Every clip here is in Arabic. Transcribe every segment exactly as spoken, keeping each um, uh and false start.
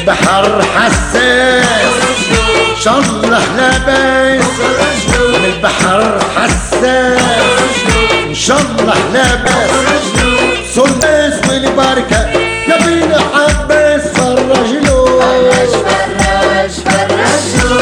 البحر حساس ان شاء الله لاباس، من البحر حساس ان شاء الله لاباس. سلس والبركة يا بن عباس فرجلو فرج فرج فرجلو.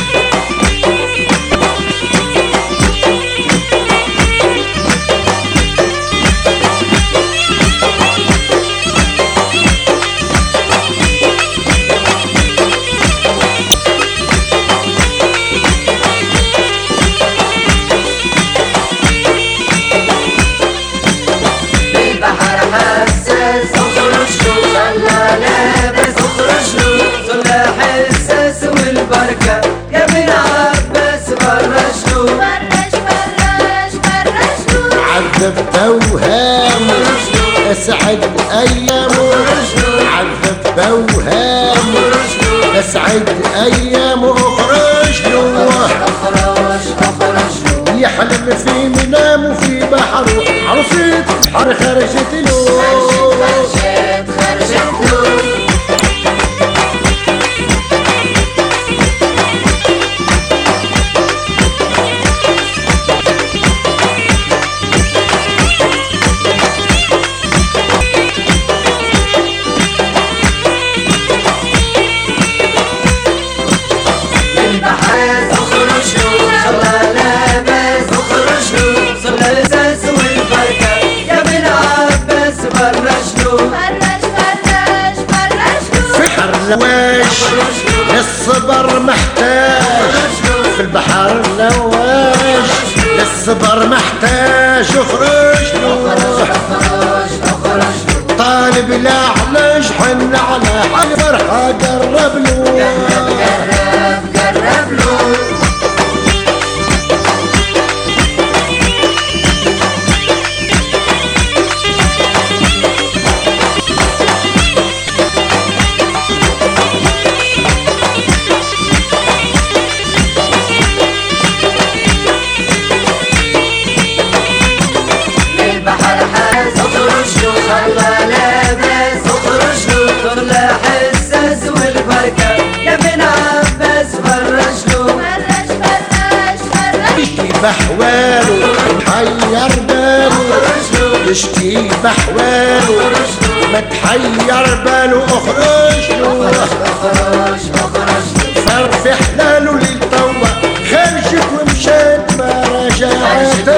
يا بن عباس فرجلو فرج فرج فرجلو. عذب توهامه اسعد ايامه، عذب توهامه اسعد ايامه. اخرج له اخرج اخرج له يحلم في منامه في بحره، عروسة بحر خرجت له خرجت خرجت له. لواش للصبر محتاج، في البحر لواش للصبر محتاج. اخرج له طالب الاعلاج حن على حال فرحة قرب له قرب قرب له. بحواله محير باله، يشكي بحواله ما تحير باله. اخرج له صار في حلاله للتوه، خرجت ومشيت ما رجعت.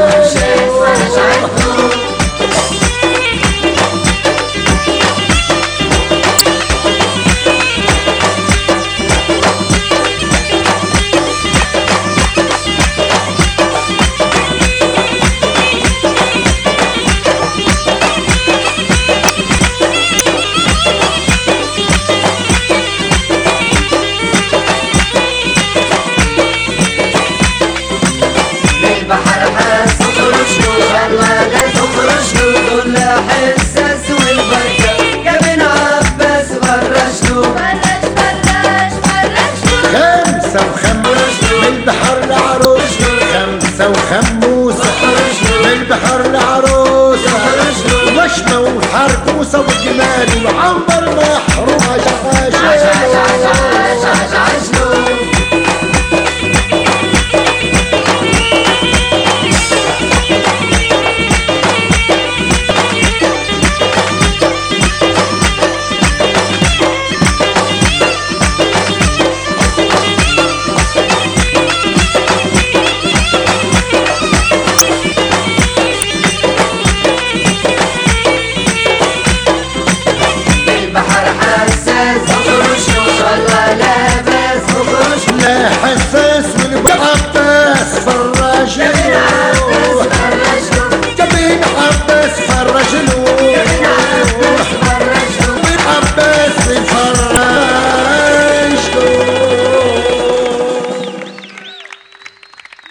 وخموسة من البحر العروسة، وشمة وحركوسة والجمال